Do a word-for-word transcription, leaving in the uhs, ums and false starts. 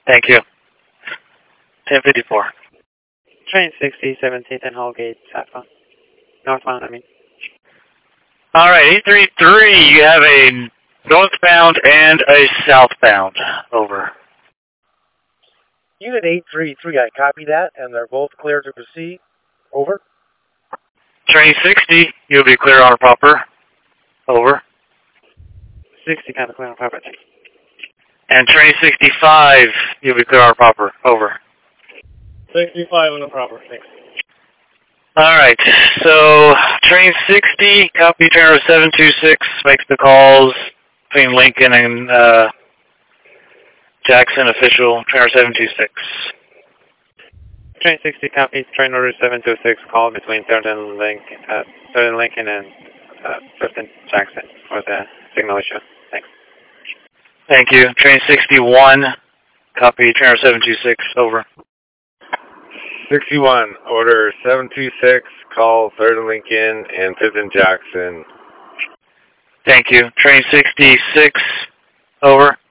Thank you. ten fifty-four. Train sixty, seventeen, ten Hallgate, southbound. Northbound, I mean. All right, eight three three, you have a northbound and a southbound. Over. Unit eight three three, I copy that, and they're both clear to proceed. Over. Train sixty, you'll be clear on proper. Over. sixty, kind of clear on proper. And train sixty-five, you'll be clear on proper. Over. sixty-five on the proper, thanks. All right, so train sixty, copy trainer seven two six, makes the calls between Lincoln and uh, Jackson, official trainer seven two six. Train sixty copies, train order seven two six, call between third and Lincoln, uh, third and Lincoln and uh, fifth and Jackson for the signal issue. Thanks. Thank you. Train sixty-one, copy trainer seven two six, over. sixty-one, order seven two six, call third and Lincoln and fifth and Jackson. Thank you. Train sixty-six, over.